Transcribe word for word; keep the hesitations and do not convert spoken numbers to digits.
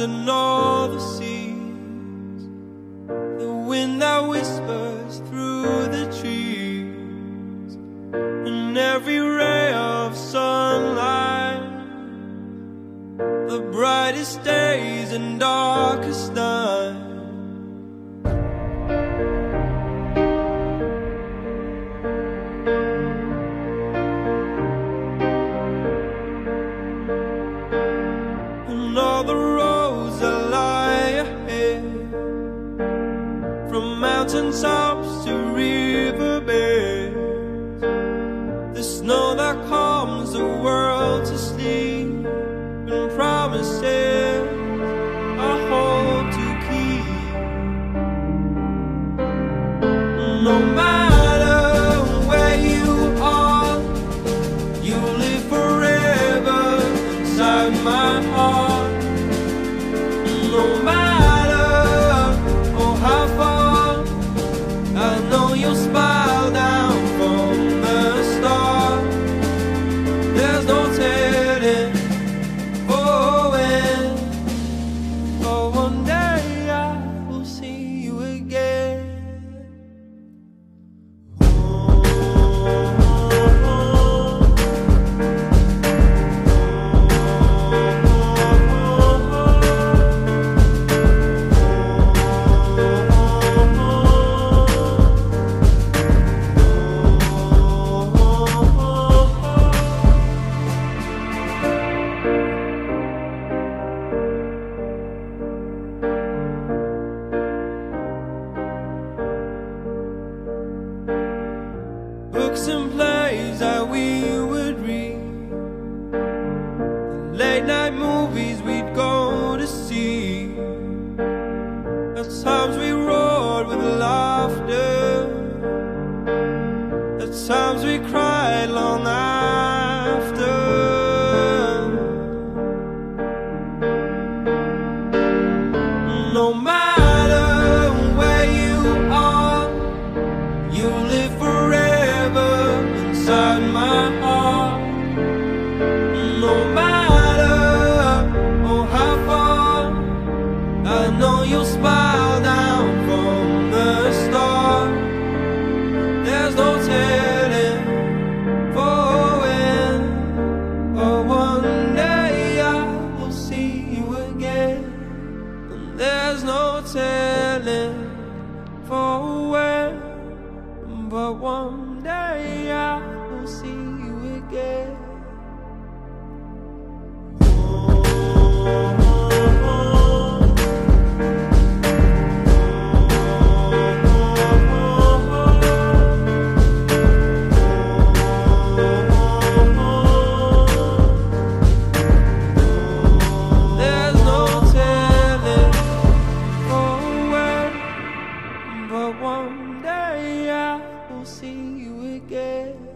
and all the seas, the wind that whispers through the trees, and every ray of sunlight, the brightest days and darkest nights. And all the roads that lie ahead, from mountaintops to riverbeds, the snow that calms the world to sleep, and promises I hope to keep. No matter where you are, you live forever inside my heart. No matter oh how far, I know you'll smile down from the start. There's no telling oh when, oh one day I will see you again. Books and plays that we would read, late night movies we'd go to see. At times we roared with laughter, at times we cried long after. No matter where you are, you live forever inside my heart. No matter oh how far, I know you'll smile down from the start. There's no telling for when, or one day I will see you again. And there's no telling for when, but one day I will see you again. There's no telling for when, but one day I will see you again.